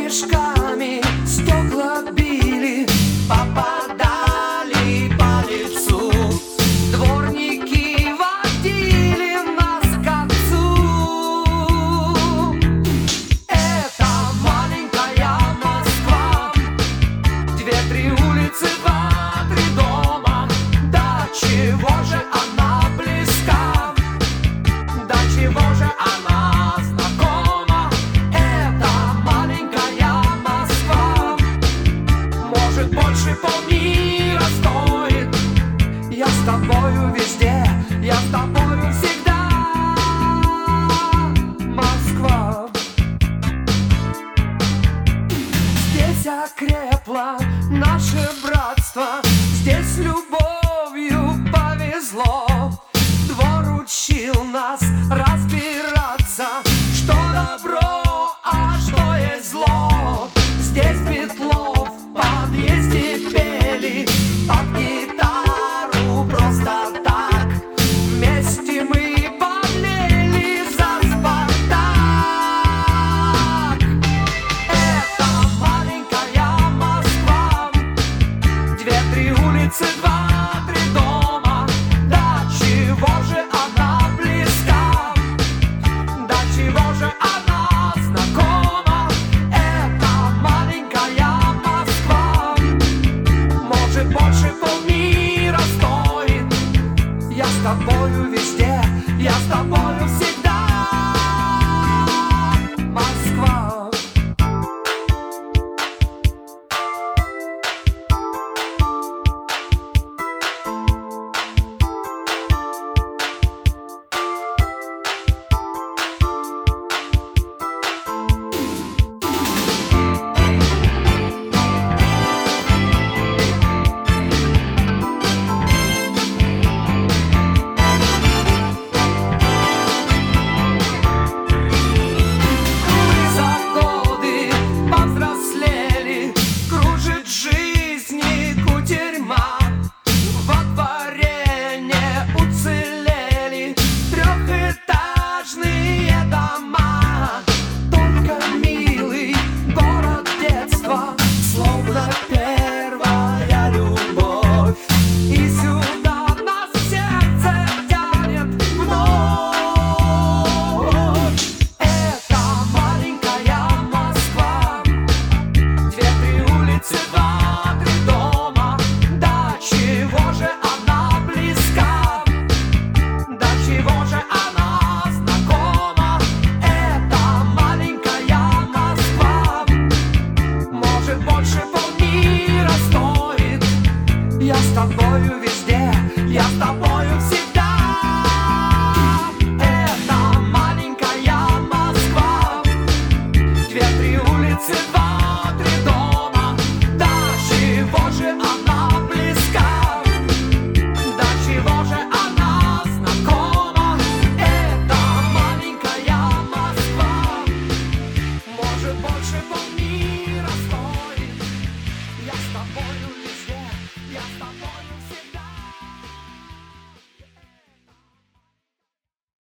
камешками стекла били, попадали по лицу. Дворники водили нас к отцу. Это маленькая Москва, 2-3 улицы, 2-3 дома. Да чего же она близка, да чего же она знакома. Это маленькая Москва, может больше полмира стоит. Я с тобою везде, я с тобою всегда, Москва. Здесь окрепло наше братство, здесь любовью повезло. Двор учил нас разбираться, что добро, а что есть зло. Здесь Битлов в подъезде пели под гитару просто так. Вместе мы болели за «Спартак». Это маленькая Москва, 2-3 улицы, 2-3 дома. Да чего же она близка, да чего же она знакома. Это маленькая Москва, может больше полмира стоит. Я с тобою везде, я с тобою всегда, Москва. За годы повзрослели, кружит жизнь и кутерьма. Во дворе не уцелели трехэтажные дома. Только милый город детства, словно первая любовь. И сюда нас сердце тянет вновь. Это маленькая Москва, 2-3 улицы, 2-3 дома. Да чего же она близка, да чего же она знакома. Это маленькая Москва, может больше полмира стоит. Я с тобою везде, я с тобою всегда. Это маленькая Москва, 2-3 улицы, 2-3 дома. Да чего же она близка, да чего же она знакома. Это маленькая Москва, может больше полмира стоит. Я с тобою везде, я с тобою.